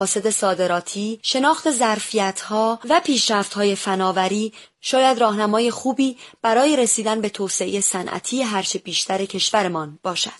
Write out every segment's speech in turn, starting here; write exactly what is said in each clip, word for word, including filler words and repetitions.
مقاصد صادراتی، شناخت ظرفیت‌ها و پیشرفت‌های فناوری شاید راهنمای خوبی برای رسیدن به توسعه صنعتی هرچه بیشتر کشورمان باشد.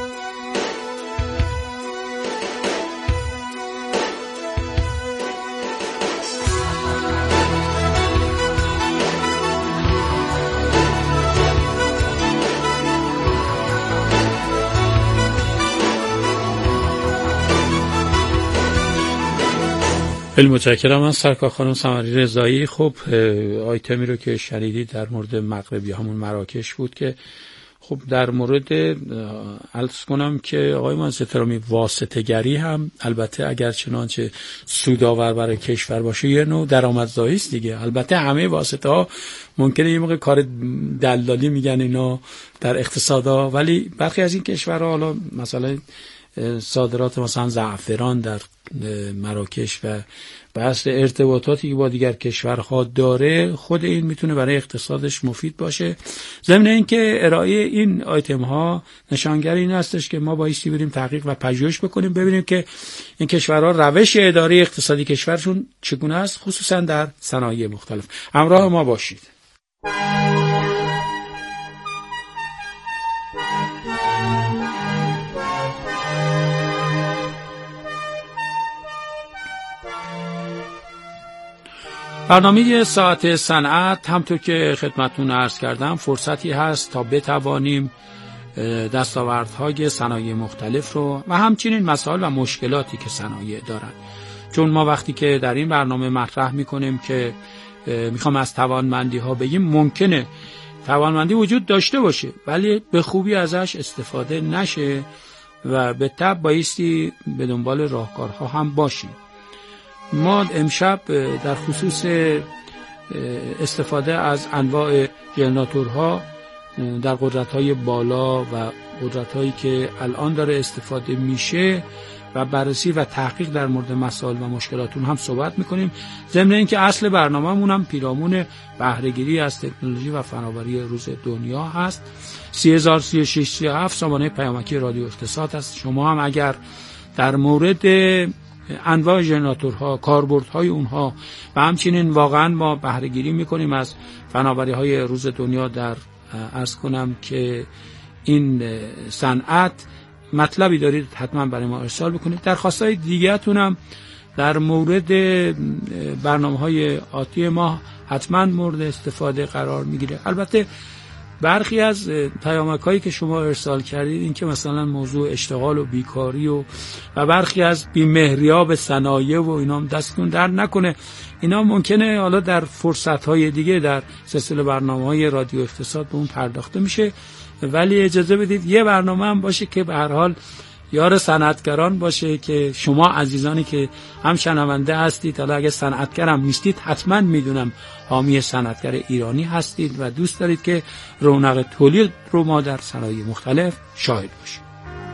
خیلی متشکرم از سرکار خانم سمری رضایی. خب آیتمی رو که شنیدید در مورد مغربی همون مراکش بود که خب در مورد عرض کنم که آقای مهندس احترامی واسطه‌گری هم البته اگر چنانچه سودآور برای کشور باشه یه نوع درآمدزایی است دیگه. البته همه واسطه ها ممکنه یه موقع کار دلالی میگن اینا در اقتصادا، ولی برخی از این کشورها حالا مثلا صادرات مثلا زعفران در مراکش و بحث ارتباطاتی که با دیگر کشورها داره، خود این میتونه برای اقتصادش مفید باشه. ضمن اینکه ارائه این آیتم ها نشانگر این هستش که ما بایستی بریم تحقیق و پژوهش بکنیم، ببینیم که این کشورها روش اداره اقتصادی کشورشون چگونه است، خصوصا در صنایع مختلف. همراه ما باشید. برنامه ساعت صنعت همطور که خدمتتون عرض کردم فرصتی هست تا بتوانیم دستاوردهای صنایع مختلف رو و همچنین مسائل و مشکلاتی که صنایع دارن، چون ما وقتی که در این برنامه مطرح میکنیم که میخوام از توانمندی ها بگیم، ممکنه توانمندی وجود داشته باشه ولی به خوبی ازش استفاده نشه و به تبع بایستی به دنبال راهکارها هم باشیم. ما امشب در خصوص استفاده از انواع ژنراتورها در قدرت‌های بالا و قدرت‌هایی که الان داره استفاده میشه و بررسی و تحقیق در مورد مسائل و مشکلاتون هم صحبت میکنیم. ضمن اینکه اصل برنامه‌مون هم پیرامون بهره‌گیری از تکنولوژی و فناوری روز دنیا هست. سی هزار سی و شش سی و هفت سامانه پیامکی رادیو اقتصاد هست. شما هم اگر در مورد انواع ژنراتورها، کاربردهای اونها و همچنین واقعا ما بهره‌گیری میکنیم از فناوری‌های روز دنیا در عرض کنم که این صنعت، مطلبی دارید حتما برای ما ارسال بکنید. درخواست‌های دیگه‌تون هم در مورد برنامه‌های آتی ما حتما مورد استفاده قرار میگیره. البته برخی از پیامک‌هایی که شما ارسال کردید این که مثلا موضوع اشتغال و بیکاری و و برخی از بی‌مهری‌ها به صنایع و اینا هم دستتون در نکنه. اینا ممکنه حالا در فرصت‌های دیگه در سلسله برنامه‌های رادیو اقتصاد به اون پرداخته میشه، ولی اجازه بدید یه برنامه هم باشه که به هر حال یار صنعتگران باشه، که شما عزیزانی که هم شنونده هستید، حالا اگه صنعتگر هم نیستید حتما میدونم حامی صنعتگر ایرانی هستید و دوست دارید که رونق تولید رو ما در صنایع مختلف شاهد باشیم.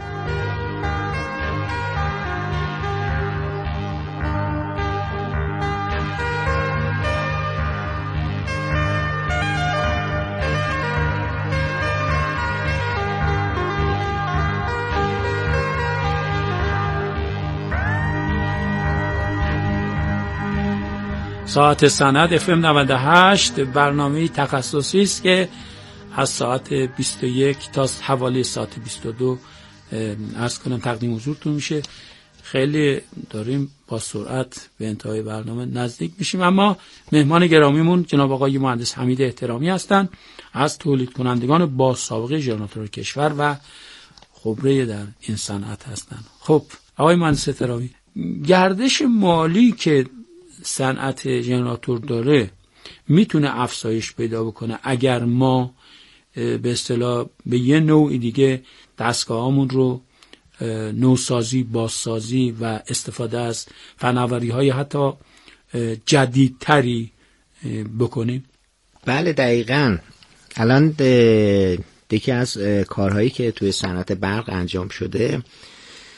ساعت صنعت اف ام نود و هشت برنامه تخصصی است که از ساعت بیست و یک تا حوالی ساعت بیست و دو عرض کنم تقدیم حضورتون میشه. خیلی داریم با سرعت به انتهای برنامه نزدیک میشیم، اما مهمان گرامیمون جناب آقای مهندس حمید احترامی هستند، از تولید کنندگان با سابقه ژنراتور کشور و خبره در این صنعت هستند. خب آقای مهندس احترامی، گردش مالی که صنعت ژنراتور داره میتونه افزایش پیدا بکنه اگر ما به اصطلاح به یه نوع دیگه دستگاهامون رو نوسازی، بازسازی و استفاده از فناوری‌های حتی جدیدتری بکنیم؟ بله دقیقاً. الان یکی از کارهایی که توی صنعت برق انجام شده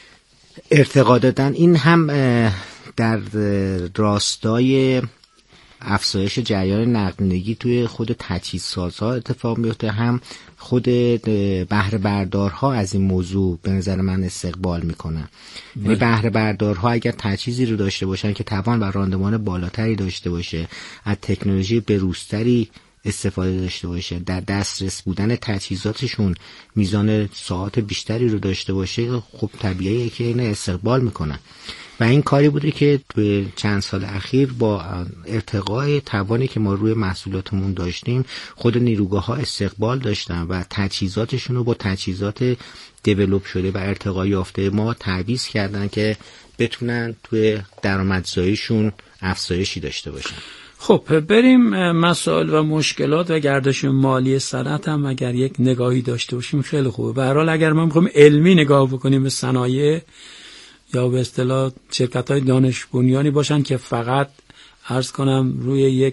ارتقا دادن، این هم در راستای افزایش جریان نقدینگی توی خود تجهیزسازها اتفاق میفته، هم خود بهره بردارها از این موضوع به نظر من استقبال میکنن. یعنی بهره بردارها اگر تجهیزی رو داشته باشن که توان و راندمان بالاتری داشته باشه، از تکنولوژی بروزتری استفاده داشته باشه، در دسترس بودن تجهیزاتشون میزان ساعات بیشتری رو داشته باشه، خب طبیعیه که اینو استقبال میکنن. و این کاری بوده که به چند سال اخیر با ارتقای توانی که ما روی محصولاتمون داشتیم، خود نیروگاه ها استقبال داشتن و تجهیزاتشون رو با تجهیزات دیولوب شده و ارتقا یافته ما تعویض کردن که بتونن توی درآمدزاییشون افزایشی داشته باشن. خب بریم مسائل و مشکلات و گردش مالی صنعت هم اگر یک نگاهی داشته باشیم خیلی خوبه. به هر حال اگر ما می‌خوایم علمی نگاه بکنیم به صنایع یا به اصطلاح شرکت‌های دانش بنیانی باشن که فقط عرض کنم روی یک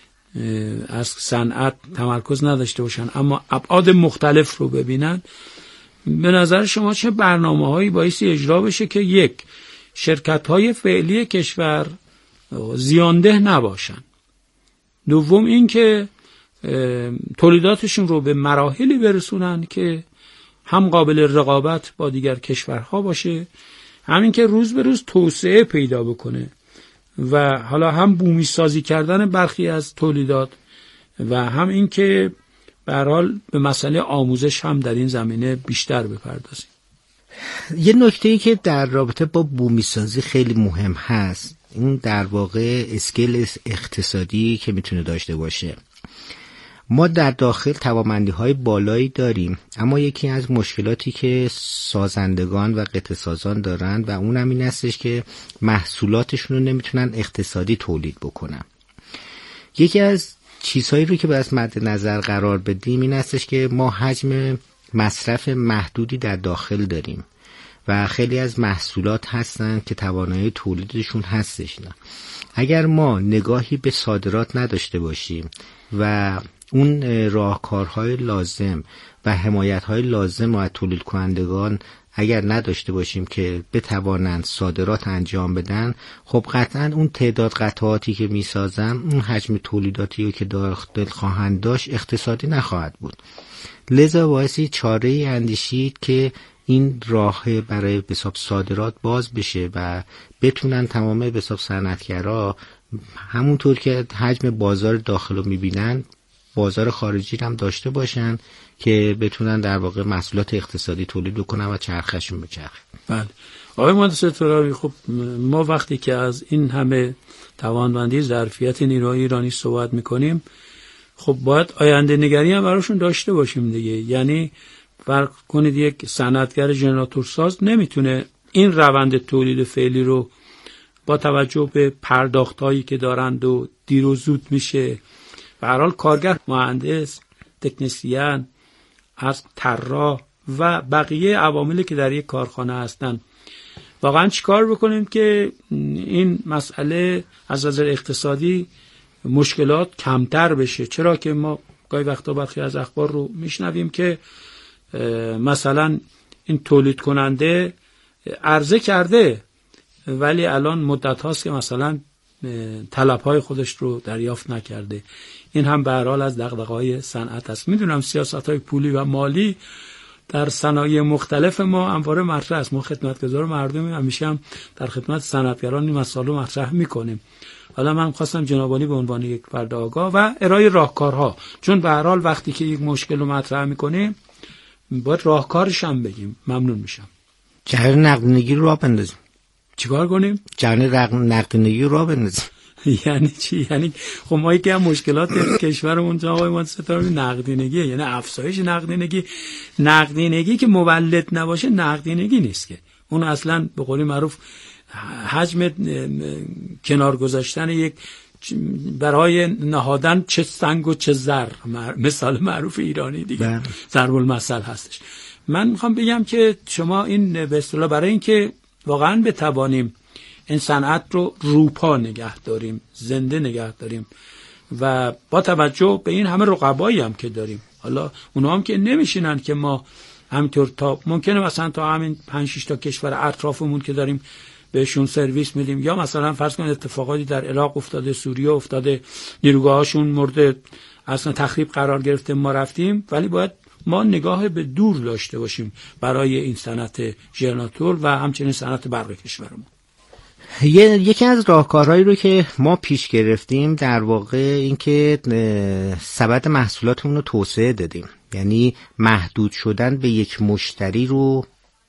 از صنعت تمرکز نداشته باشن اما ابعاد مختلف رو ببینن، به نظر شما چه برنامه‌هایی بایستی اجرا بشه که یک، شرکت‌های فعلی کشور زیانده نباشن، دوم این که تولیداتشون رو به مراحلی برسونن که هم قابل رقابت با دیگر کشورها باشه، همین که روز به روز توسعه پیدا بکنه و حالا هم بومی سازی کردن برخی از تولیدات و هم این که به هر حال به مسئله آموزش هم در این زمینه بیشتر بپردازیم. یه نکته‌ای که در رابطه با بومی سازی خیلی مهم هست، این در واقع اسکیل اقتصادی که میتونه داشته باشه. ما در داخل توانمندی‌های بالایی داریم، اما یکی از مشکلاتی که سازندگان و قطعه سازان دارن و اونم این هستش که محصولاتشون رو نمیتونن اقتصادی تولید بکنن. یکی از چیزهایی رو که باید مد نظر قرار بدیم این هستش که ما حجم مصرف محدودی در داخل داریم و خیلی از محصولات هستن که توانایی تولیدشون هستش نه. اگر ما نگاهی به صادرات نداشته باشیم و اون راهکارهای لازم و حمایت‌های لازم رو از تولید کنندگان اگر نداشته باشیم که بتوانند صادرات انجام بدن، خب قطعاً اون تعداد قطعاتی که میسازن، اون حجم تولیداتی که داخل خواهند داشت اقتصادی نخواهد بود. لذا باعثی چاره‌ای اندیشید که این راه برای به حساب صادرات باز بشه و بتونن تمام به حساب صنعتگرا همونطور که حجم بازار داخل رو میبینن بازار خارجی هم داشته باشن که بتونن در واقع محصولات اقتصادی تولید بکنن و چرخشون بچرخه. بله آقای مهندس ترابی، خب ما وقتی که از این همه توانمندی ظرفیت نیروهای ایرانی صحبت میکنیم، خب باید آینده نگری هم براشون داشته باشیم دیگه. یعنی فرق کنید یک صنعتگر ژنراتورساز نمیتونه این روند تولید فعلی رو با توجه به پرداختایی که دارند و دیر و زود میشه، به هر حال کارگر، مهندس، تکنسین، از طراح و بقیه عواملی که در یک کارخانه هستن، واقعا چیکار بکنیم که این مسئله از نظر اقتصادی مشکلات کمتر بشه؟ چرا که ما گاهی وقتا برخی از اخبار رو میشنویم که مثلا این تولید کننده عرضه کرده ولی الان مدت هاست که مثلا طلب‌های خودش رو دریافت نکرده. این هم به هر حال از دغدغه‌های صنعت است. میدونم سیاست‌های پولی و مالی در صنایع مختلف ما همواره مطرح است. ما خدمتگزار مردم همیشه هم در خدمت صنعتگران این مسائل رو مطرح می‌کنیم. حالا من خواستم جناب عالی به عنوان یک فرد آگاه و ارائه راهکارها، چون به هر حال وقتی که یک مشکل رو مطرح می‌کنیم باید راهکارش هم بگیم. ممنون میشم. جریان نقدینگی رو راه بندازیم. چیکار کنیم؟ جریان نقدینگی رو راه بندازیم. یعنی چی؟ یعنی خب ما یکی از مشکلات کشورمون جناب آقای مهندس ترابی نقدینگیه، یعنی افزایش نقدینگی. نقدینگی که مولد نباشه نقدینگی نیست که. اون اصلا به قولی معروف حجم کنار گذاشتن یک برای نهادن چه سنگ و چه زر، مثال معروف ایرانی دیگه ضرب المثل هستش. من میخوام بگم که شما این به اصطلاح برای اینکه واقعا بتوانیم این صنعت رو روپا نگه داریم، زنده نگه داریم و با توجه به این همه رقبایی هم که داریم، حالا اونا هم که نمیشینن که ما همینطور تا ممکنه مثلا تا همین پنج شش تا کشور اطرافمون که داریم بهشون سرویس میدیم، یا مثلا فرض کنید اتفاقاتی در عراق افتاده، سوریه افتاده، نیروگاهاشون مورد اصلا تخریب قرار گرفته، ما رفتیم، ولی باید ما نگاه به دور داشته باشیم برای این صنعت ژنراتور و همچنین صنعت برق کشورمون. یکی از راهکارهایی رو که ما پیش گرفتیم در واقع این که سبد محصولاتمون رو توسعه دادیم، یعنی محدود شدن به یک مشتری رو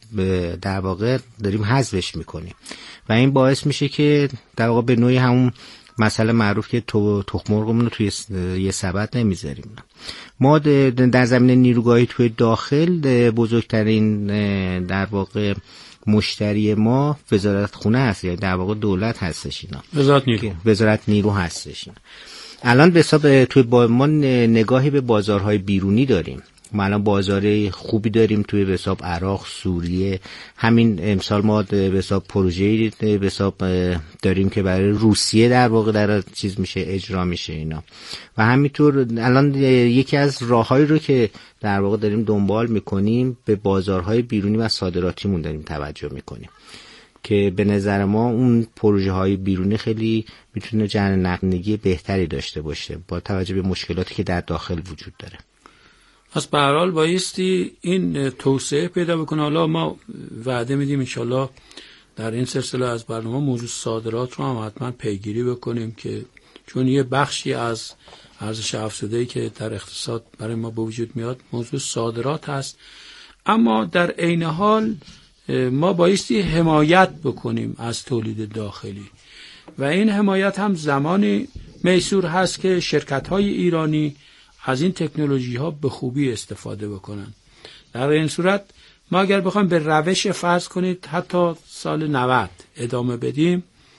در واقع داریم حذفش میکنیم و این باعث میشه که در واقع به نوعی همون مسئله معروف که تو تخم مرغمون رو توی یه سبد نمیذاریم. ما در زمینه نیروگاهی توی داخل بزرگترین در واقع مشتری ما وزارت خونه هست، یعنی در واقع دولت هستش، اینا وزارت نیرو وزارت نیرو هستش. اینا الان به حساب توی با ما نگاهی به بازارهای بیرونی داریم. ما الان بازار خوبی داریم توی به حساب عراق، سوریه. همین امسال ما به حساب پروژه‌ای به حساب داریم که برای روسیه در واقع در چیز میشه اجرا میشه اینا. و همینطور الان یکی از راههایی رو که در واقع داریم دنبال میکنیم به بازارهای بیرونی و صادراتیمون داریم توجه میکنیم که به نظر ما اون پروژه های بیرونی خیلی میتونه جریان نقدینگی بهتری داشته باشه با توجه به مشکلاتی که در داخل وجود داره. پس به هر حال بایستی این توسعه پیدا بکنه. حالا ما وعده میدیم انشالله در این سلسله از برنامه موضوع صادرات رو هم حتما پیگیری بکنیم که چون یه بخشی از ارزش افزوده‌ای که در اقتصاد برای ما به وجود میاد موضوع صادرات هست، اما در عین حال ما بایستی حمایت بکنیم از تولید داخلی و این حمایت هم زمانی میسور هست که شرکت‌های ایرانی از این تکنولوژی ها به خوبی استفاده بکنن. در این صورت ما اگر بخوایم به روش فرض کنید حتی سال نود ادامه بدیم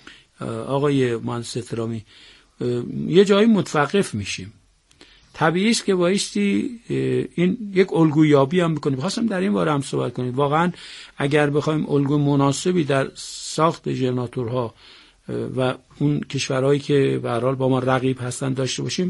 آقای مهندس احترامی، یه جایی متوقف میشیم. طبیعی است که بایستی این یک الگویابی هم بکنیم. خواستم در این باره هم صحبت کنیم. واقعا اگر بخوایم الگو مناسبی در ساخت ژنراتورها و اون کشورهایی که به هر حال با ما رقیب هستن داشته باشیم،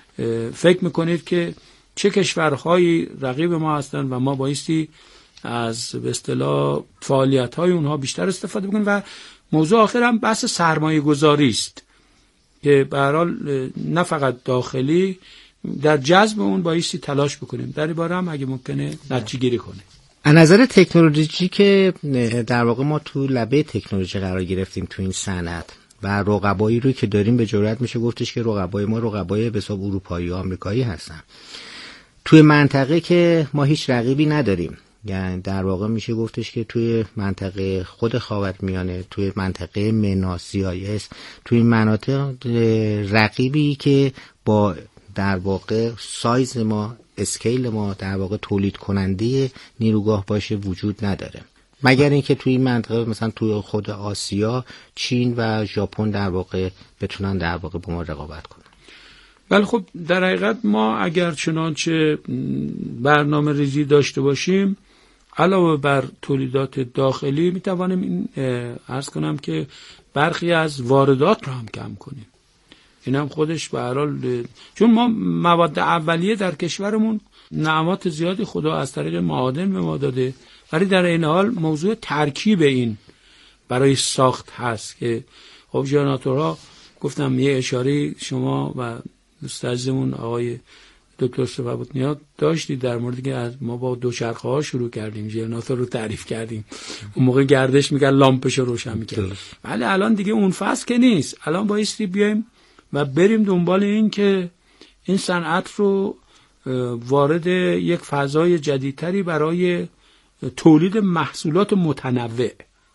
فکر میکنید که چه کشورهایی رقیب ما هستن و ما بایستی از به اصطلاح فعالیت‌های اونها بیشتر استفاده بکنیم. و موضوع آخر هم بحث سرمایه گذاری است که به هر حال نه فقط داخلی، در جذب اون بایستی تلاش بکنیم. در این باره هم اگه ممکنه نتیجه گیری کنیم. از نظر تکنولوژی که در واقع ما تو لبه تکنولوژی قرار گرفتیم تو این صنعت و رقبایی رو که داریم به جرئت میشه گفتش که رقبای ما رقبای به حساب اروپایی و آمریکایی هستن. توی منطقه که ما هیچ رقیبی نداریم، یعنی در واقع میشه گفتش که توی منطقه خود خاورمیانه، توی منطقه منا سی آی اس، توی مناطق رقیبی که با در واقع سایز ما، اسکیل ما در واقع تولید کننده نیروگاه باشه وجود نداره، مگر اینکه توی این منطقه مثلا توی خود آسیا چین و ژاپن در واقع بتونن در واقع با ما رقابت کنن. ولی خب در حقیقت ما اگر چنانچه برنامه ریزی داشته باشیم علاوه بر تولیدات داخلی میتوانیم این عرض کنم که برخی از واردات رو هم کم کنیم. این هم خودش به هر حال، چون ما مواد اولیه در کشورمون نعمات زیادی خدا از طریق معادن به ما داده، ولی در این حال موضوع ترکیب این برای ساخت هست که خب ژنراتورها گفتم یه اشاره شما و دوست عزیزمون آقای دکتر صفوت‌نیا داشتید در موردی که از ما با دوچرخه ها شروع کردیم، ژنراتور رو تعریف کردیم، اون موقع گردش میکرد لامپش رو روشن میکرد، ولی الان دیگه اون فصل که نیست. الان بایستی بیایم و بریم دنبال این که این صنعت رو وارد یک فضای جدیدتری برای تولید محصولات متنوع.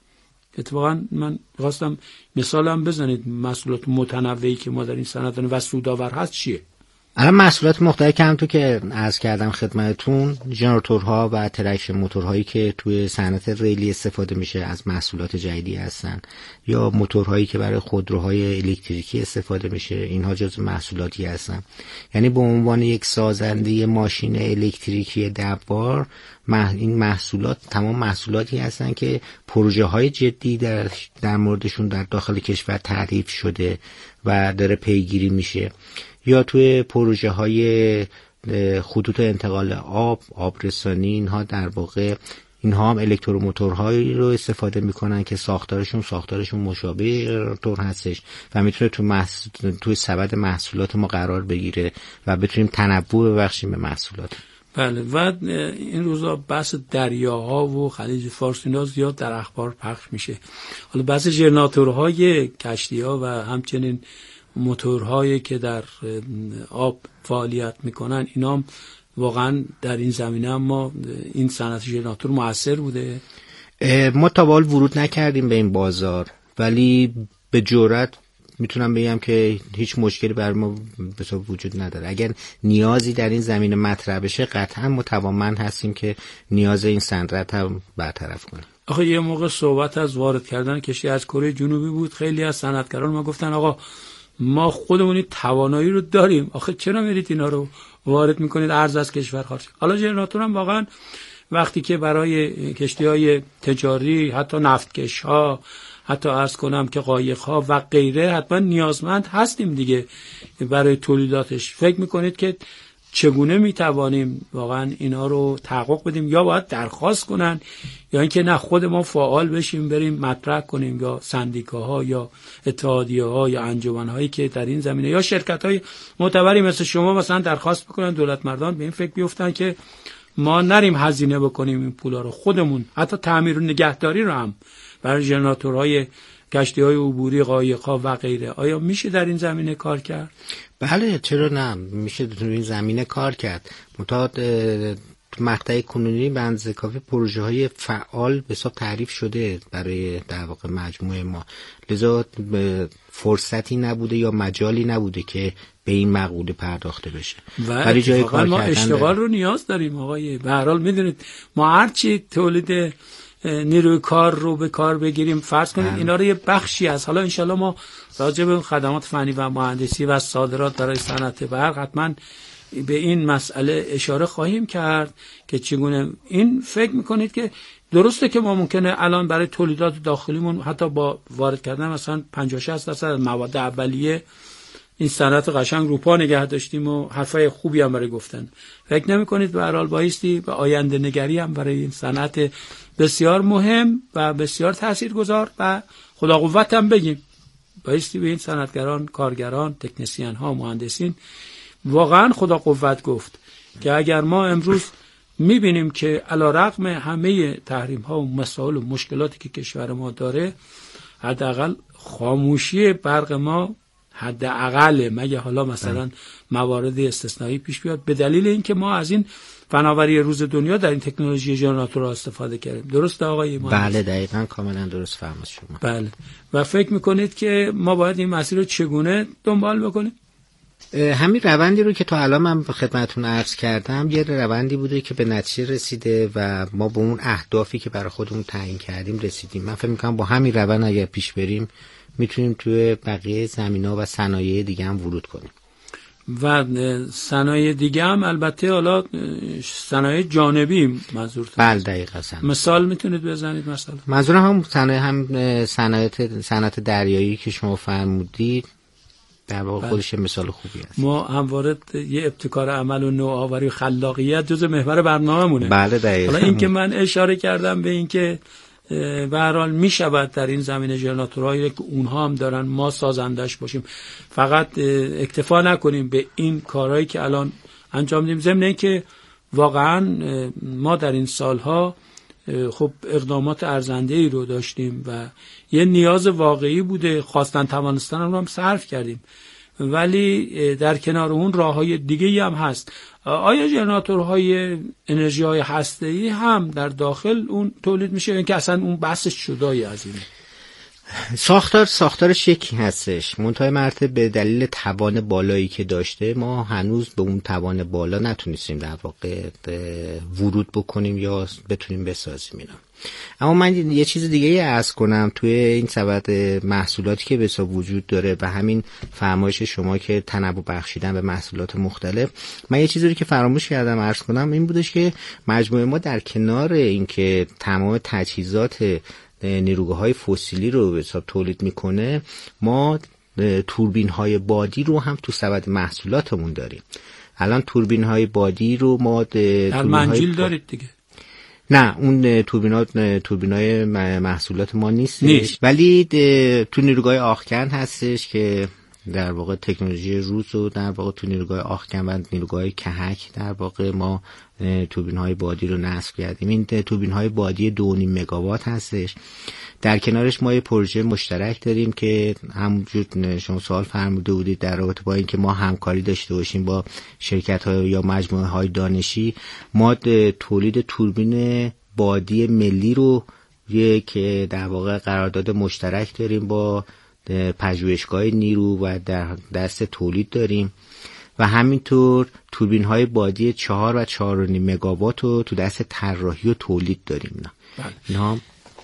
اتفاقا من خواستم مثالم بزنید محصولات متنوعی که ما در این صنعت و سودآور هست چیه؟ الان محصولات مختلفی که همونطور که عرض کردم خدمتتون، ژنراتورها و ترکشن موتورهایی که توی صنعت ریلی استفاده میشه از محصولات جدیدی هستن، یا موتورهایی که برای خودروهای الکتریکی استفاده میشه، اینها جزو محصولاتی هستن. یعنی به عنوان یک سازنده ماشین الکتریکی دوار، این محصولات تمام محصولاتی هستن که پروژه های جدی در در موردشون در داخل کشور تعریف شده و داره پیگیری میشه، یا توی پروژه های خطوط انتقال آب، آبرسانی، اینها در واقع اینها هم الکتروموتورهایی رو استفاده میکنن که ساختارشون ساختارشون مشابه ژنراتور هستش و میتونه تو محصول تو سبد محصولات ما قرار بگیره و بتونیم تنوع ببخشیم به محصولات. بله. و این روزا بحث دریاها و خلیج فارس اینا زیاد در اخبار پخش میشه. حالا بحث ژنراتورهای کشتی‌ها و همچنین موتورهایی که در آب فعالیت میکنن اینا هم واقعا در این زمینه ما این صنعت ژنراتور موثر بوده. ما تا به حال ورود نکردیم به این بازار، ولی به جرئت میتونم بگم که هیچ مشکلی بر ما به وجود نداره. اگر نیازی در این زمینه مطرح بشه قطعا متوانمند هستیم که نیاز این صنعت هم برطرف کنیم. آخه یه موقع صحبت از وارد کردن کشتی از کره جنوبی بود. خیلی از صنعتگران ما گفتن آقا ما خودمون توانایی رو داریم، آخه چرا میرید اینا رو وارد میکنید ارز از کشور خارج؟ حالا ژنراتور هم واقعا وقتی که برای کشتی‌های تجاری، حتی نفتکش‌ها، حتی عرض کنم که قایق‌ها و غیره حتما نیازمند هستیم دیگه برای تولیداتش. فکر میکنید که چگونه میتوانیم واقعا اینا رو تحقق بدیم؟ یا باید درخواست کنن یا اینکه نه خود ما فعال بشیم بریم مطرح کنیم، یا سندیکاها یا اتحادیه‌ها یا انجمن‌هایی که در این زمینه یا شرکت‌های معتبری مثل شما مثلا درخواست بکنن، دولت مردان به این فکر بیفتن که ما نریم هزینه بکنیم این پولا رو، خودمون حتی تعمیر و نگهداری رو هم برای ژنراتورهای کشتی‌های عبوری، قایق‌ها و غیره. آیا میشه در این زمینه کار کرد؟ بله چرا نه، میشه در این زمینه کار کرد. متأ تو مقطع کنونی به اندازه کافی پروژه های فعال به حساب تعریف شده برای در واقع مجموعه ما، لذا فرصتی نبوده یا مجالی نبوده که به این مقوله پرداخته بشه. برای جای کار ما اشتغال رو نیاز داریم آقای. به هر حال میدونید ما هرچی تولید نیروی کار رو به کار بگیریم فرض کنید اینا رو یه بخشی از، حالا انشالله ما راجع به خدمات فنی و مهندسی و صادرات برای صنعت برق حتما به این مسئله اشاره خواهیم کرد که چگونه این فکر میکنید که درسته که ما ممکنه الان برای تولیدات داخلیمون حتی با وارد کردن مثلا پنجاه شصت درصد از مواد اولیه این صنعت قشنگ رو پا نگه داشتیم و حرفای خوبی هم برای گفتن. فکر نمی‌کنید به هر حال بایستی به آینده نگری هم برای این صنعت بسیار مهم و بسیار تاثیرگذار و خدا قوت هم بگیم بایستی به این صنعتگران، کارگران، تکنسین ها، مهندسین واقعا خدا قوت گفت که اگر ما امروز می‌بینیم که علیرغم همه تحریم ها و مسائل و مشکلاتی که کشور ما داره حداقل خاموشی برق ما حداقل، مگه حالا مثلا موارد استثنایی پیش بیاد، به دلیل اینکه ما از این فناوری روز دنیا در این تکنولوژی ژنراتور استفاده کردیم. درسته آقای مهندس؟ بله دقیقاً کاملا درست فرمود شما. بله. و فکر میکنید که ما باید این مسیر رو چگونه دنبال بکنیم؟ همین روندی رو که تا الان من خدمتتون عرض کردم یه روندی بوده که به نتیجه رسیده و ما به اون اهدافی که برای خودمون تعیین کردیم رسیدیم. من فکر میکنم با همین روند اگر پیش بریم میتونیم توی بقیه زمینا و صنایع دیگه هم ورود کنیم. و صنایع دیگه هم البته حالا صنایع جانبی منظورتون؟ بله دقیقاً. مثال میتونید بزنید؟ مثلا منظورم هم صنایع هم صنایع صنعت دریایی که شما فرمودید در واقع خودش مثال خوبی است. ما همواره یه ابتکار عمل و نوآوری و خلاقیت جزء محور برنامه‌مونه. بله دقیقاً. حالا این که من اشاره کردم به این که به هر حال می شود در این زمینه ژنراتورهایی که اونها هم دارن ما سازندش باشیم، فقط اکتفا نکنیم به این کارهایی که الان انجام میدیم، ضمن اینکه واقعا ما در این سالها خب اقدامات ارزنده‌ای رو داشتیم و یه نیاز واقعی بوده، خواستن توانستن رو هم صرف کردیم، ولی در کنار اون راههای دیگه‌ای هم هست. آیا ژنراتورهای انرژی‌های هسته‌ای هم در داخل اون تولید میشه؟ این که اصلا اون بحثش جدایی از اینه. ساختار ساختارش یکی هستش، منتهای مرتبه به دلیل توان بالایی که داشته ما هنوز به اون توان بالا نتونستیم در واقع ورود بکنیم یا بتونیم بسازیم اینا. اما من یه چیز دیگه ای عرض کنم توی این سبد محصولاتی که بسا وجود داره و همین فرمایش شما که تنوع بخشیدن به محصولات مختلف، من یه چیزی رو که فراموش کردم عرض کنم این بودش که مجموعه ما در کنار اینکه تمام تجهیزات نیروگاه‌های فسیلی رو به حساب تولید میکنه، ما توربین‌های بادی رو هم تو سبد محصولاتمون داریم. الان توربین‌های بادی رو ما در منجیل دارید دیگه؟ نه، اون توربینات توربینای محصولات ما نیست, نیست. ولی تو نیروگاه آخکن هستش که در واقع تکنولوژی روز رو در واقع تو نیروگاه آخکن و نیروگاه کهک در واقع ما توربین‌های بادی رو نصب کردیم. این توربین‌های بادی دو و نیم مگاوات هستش. در کنارش ما یه پروژه مشترک داریم که همونجور شما سوال فرموده بودید در رابطه با اینکه ما همکاری داشته باشیم با شرکت‌های یا مجموعه‌های دانشی. ما تولید توربین بادی ملی رو یک در واقع قرارداد مشترک داریم با پژوهشگاه نیرو و در دست تولید داریم و همینطور توربین های بادی چهار و چهار و نیم مگاوات رو تو دست طراحی و تولید داریم. نه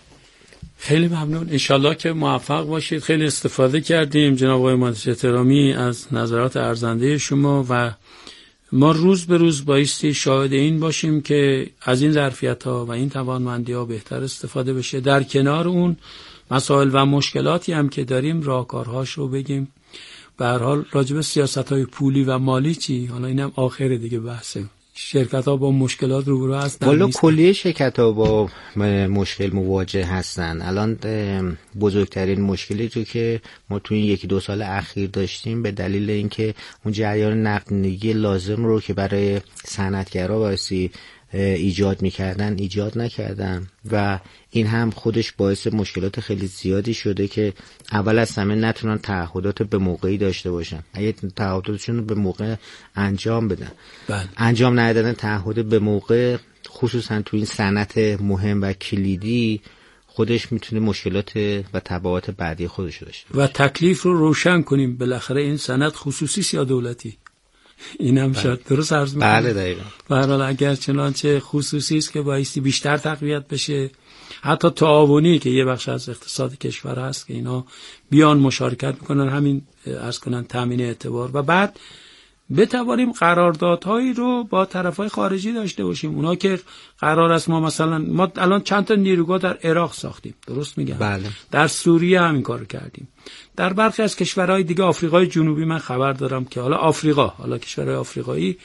خیلی ممنون، انشالله که موفق باشید. خیلی استفاده کردیم جناب آقای مهندس احترامی از نظرات ارزنده شما و ما روز به روز بایستی شاهد این باشیم که از این ظرفیت‌ها و این توانمندی‌ها بهتر استفاده بشه. در کنار اون مسائل و مشکلاتی هم که داریم راهکارهاش رو بگیم. به هر حال راجب سیاست‌های پولی و مالی چی؟ حالا اینم آخر دیگه بحثه. شرکت‌ها با مشکلات روبرو هستن. والا کلیه شرکت‌ها با مشکل مواجه هستن. الان بزرگترین مشکلی رو که ما تو این یکی دو سال اخیر داشتیم به دلیل اینکه اون جریان نقدینگی لازم رو که برای صنعتگرا واسه ایجاد میکردن ایجاد نکردن و این هم خودش باعث مشکلات خیلی زیادی شده که اول از همه نتونن تعهدات به موقعی داشته باشن. اگه تعهداتشون رو به موقع انجام بدن بله. انجام ندادن تعهد به موقع خصوصا تو این صنعت مهم و کلیدی خودش میتونه مشکلات و تبعات بعدی خودش داشته و تکلیف رو روشن کنیم. بالاخره این صنعت خصوصی یا دولتی؟ اینم شاید درست عرض می‌کنم. بله دقیقاً. به هر حال اگر چنانچه خصوصی است که بایستی بیشتر تقویت بشه، حتی تعاونی که یه بخش از اقتصاد کشور هست که اینا بیان مشارکت میکنن، همین عرض کنن تامین اعتبار و بعد بتوانیم قراردادهایی رو با طرفای خارجی داشته باشیم. اونا که قرار است ما مثلا ما الان چند تا نیروگاه در عراق ساختیم، درست میگم؟ بله. در سوریه همین کارو کردیم. در برخی از کشورهای دیگه آفریقای جنوبی من خبر دارم که حالا آفریقا، حالا کشورهای آفریقایی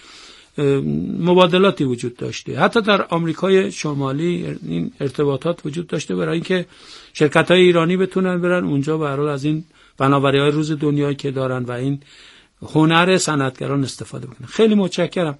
مبادلاتی وجود داشته. حتی در آمریکای شمالی این ارتباطات وجود داشته برای اینکه شرکت‌های ایرانی بتونن برن اونجا به هر حال از این فناوری‌های روز دنیایی که دارن و این هنر صنعتگران استفاده بکنن. خیلی متشکرم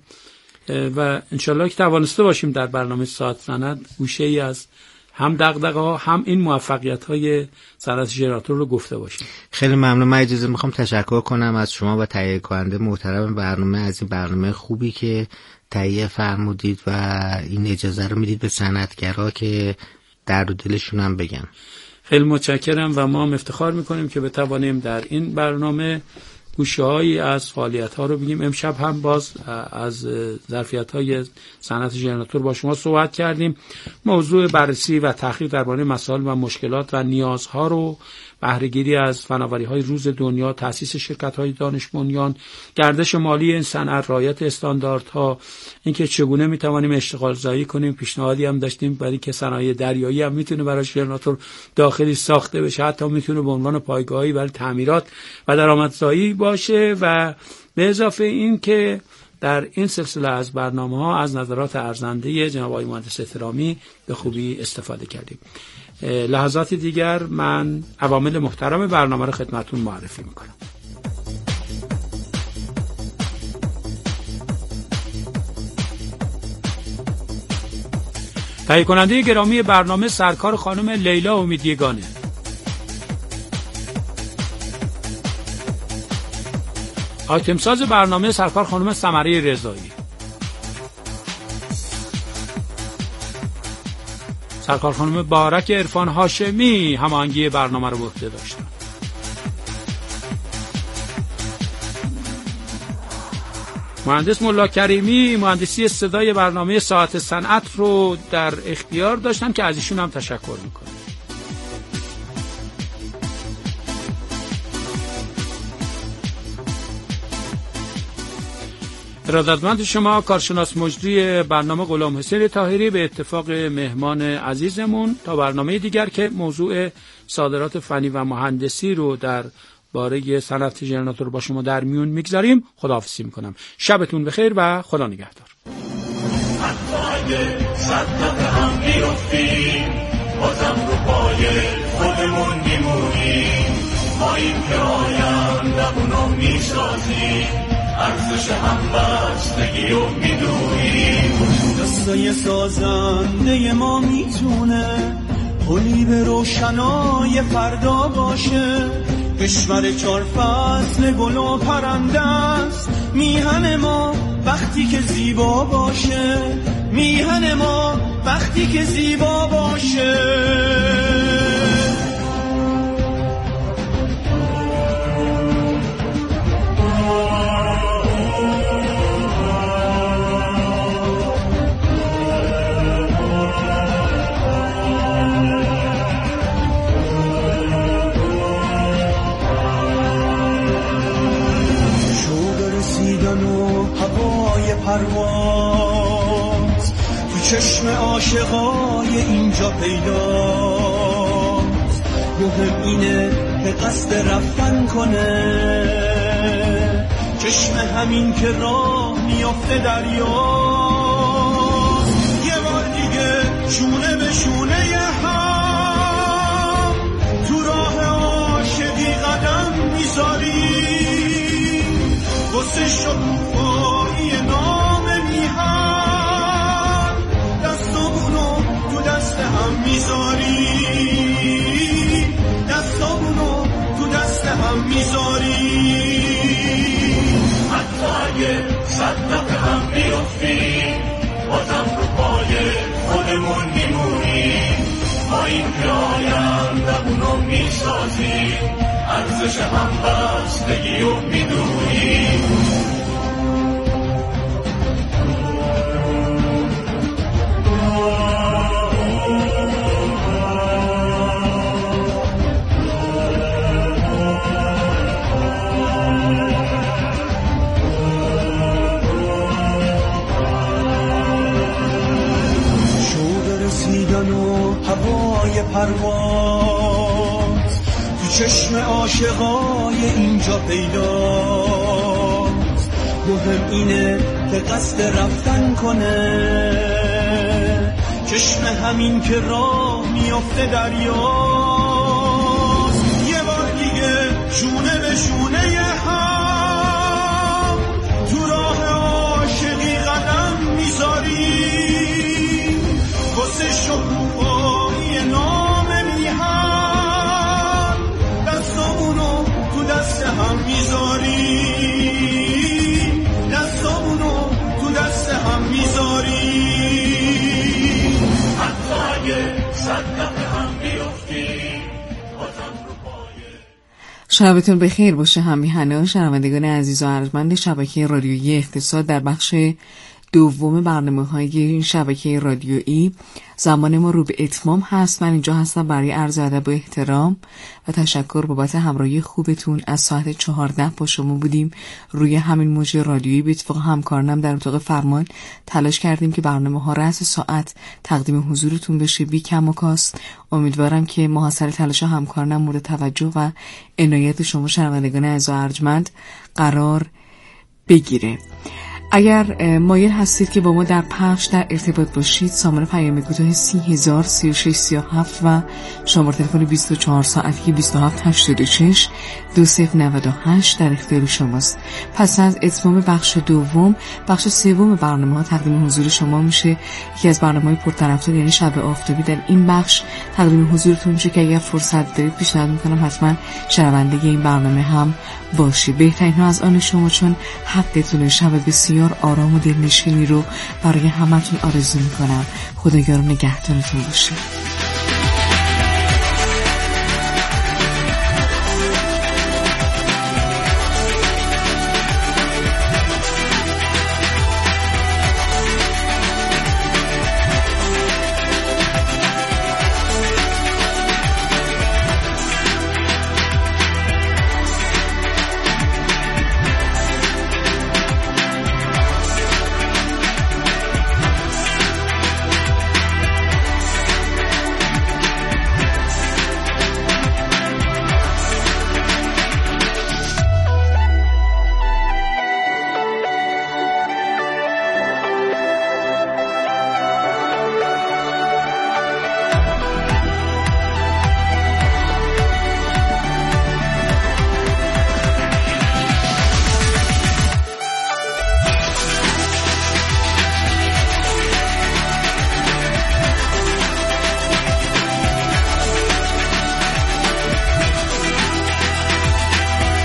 و انشالله که توانسته باشیم در برنامه ساعت صنعت گوشه‌ای از هم دغدغه‌ها هم این موفقیت‌های صنعت ژنراتور رو گفته باشیم. خیلی ممنون. من اجازه میخوام تشکر کنم از شما و تهیه کننده محترم برنامه از این برنامه خوبی که تهیه فرمودید و این اجازه رو میدید به صنعتگرا که درد و دلشون هم بگن. خیلی متشکرم و ما هم افتخار میکنیم که بتوانیم در این برنامه گوشه‌هایی از فعالیت‌ها رو بگیم. امشب هم باز از ظرفیت‌های صنعت ژنراتور با شما صحبت کردیم. موضوع بررسی و تحقیق درباره مسائل و مشکلات و نیازها رو، بهره‌گیری از فناوری‌های روز دنیا، تأسیس شرکت‌های دانش بنیان، گردش مالی این صنعت، رعایت استانداردها، اینکه چگونه می‌توانیم اشتغال زایی کنیم. پیشنهادی هم داشتیم برای که صنایع دریایی هم می‌تونه برای ژنراتور داخلی ساخته بشه، حتی می‌تونه به عنوان پایگاهی برای تعمیرات و درآمدزایی باشه. و به اضافه این که در این سلسله از برنامه‌ها از نظرات ارزنده جناب آقای مهندس احترامی به خوبی استفاده کردیم. لحظات دیگر من عوامل محترم برنامه رو خدمتتون معرفی میکنم. تهیه کننده گرامی برنامه سرکار خانم لیلا امیدیگانه. آیتمساز برنامه سرکار خانم ثمره رضایی. سرکار خانم بارک عرفان هاشمی هماهنگی برنامه رو به عهده داشتن. مهندس ملا کریمی مهندسی صدای برنامه ساعت صنعت رو در اختیار داشتن که از ایشون هم تشکر میکنم. ارادتمند شما کارشناس مجری برنامه غلام حسین طاهری به اتفاق مهمان عزیزمون. تا برنامه دیگر که موضوع صادرات فنی و مهندسی رو در باره صنعت ژنراتور با شما در میون میگذاریم. خداحافظی میکنم. شبتون بخیر و خدا نگهدار. صد دفعه هم میافتیم بازم رو پای خودمون میمونیم. ما این که آیندمونو میسازیم ارزش همبستگی رو میدونیم. دستای سازنده ما میتونه پلی به روشنای فردا باشه. کشور چار فصل گل و پرنده است میهن ما وقتی که زیبا باشه. میهن ما وقتی که زیبا باشه. پرواز تو چشم عاشقای اینجا پیداست. مهم اینه که قصد رفتن کنه چشم همین که راه میافته دریاست. یه بار دیگه شونه به شونه هم تو راه عاشقی قدم میذاریم. واسه شکوفایی نام میهن دستامونو تو دست هم میذاریم. دستامونو تو دست هم میذاریم. حتی اگه صد دفعه هم میافتیم بازم رو پای خودمون میمونیم. ما این که آیندمونو میسازیم ارزش همبستگی رو میدونیم. هوای پرواز تو چشم عاشقای اینجا پیداست. مهم اینه که قصد رفتن کنه چشم همین که راه میافته دریاست. یه بار دیگه شونه به شونه هم تو راه عاشقی قدم میذاریم. واسه شکوفایی نام میهن دستامونو تو دست هم میذاریم. دستامونو تو دست هم میذاریم. حتی اگه صد دفعه هم بیفتیم بازم رو پایه. شبتون بخیر باشه همیهنان شنوندگان عزیز و ارجمند شبکه رادیویی اقتصاد. در بخش دوم برنامه‌های این شبکه رادیویی زمان ما رو به اتمام هست. من اینجا هستم برای عرض ادب و احترام و تشکر بابت همراهی خوبتون. از ساعت چهارده با شما بودیم روی همین موج رادیویی. به اتفاق همکارانم در اتاق فرمان تلاش کردیم که برنامه‌ها رأس ساعت تقدیم حضورتون بشه بی کم و کاست. امیدوارم که محصل تلاش همکارانم مورد توجه و عنایت شما شنوندگان عزیز و ارجمند قرار بگیره. اگر مایل هستید که با ما در پخش در ارتباط باشید، سامانه پیام کوتاه سی هزار سی و شش سی و هفت و شماره تلفن بیست و چهار ساعتی بیست و هفت هشتاد و شش دو صفر نود و هشت در اختیار شماست. پس از اتمام بخش دوم، بخش سوم برنامه ها تقدیم حضور شما میشه. یکی از برنامه‌های پرطرفدار یعنی شب آفتابی در این بخش تقدیم حضورتون میشه که اگر فرصت دارید پیشنهاد میکنم حتما شنونده این برنامه هم باشید. بهترین ها از آن شما، چون حقتون. شب بسیار آرام و دلنشینی رو برای همتون آرزو میکنم. خداگار نگهدارتون باشه.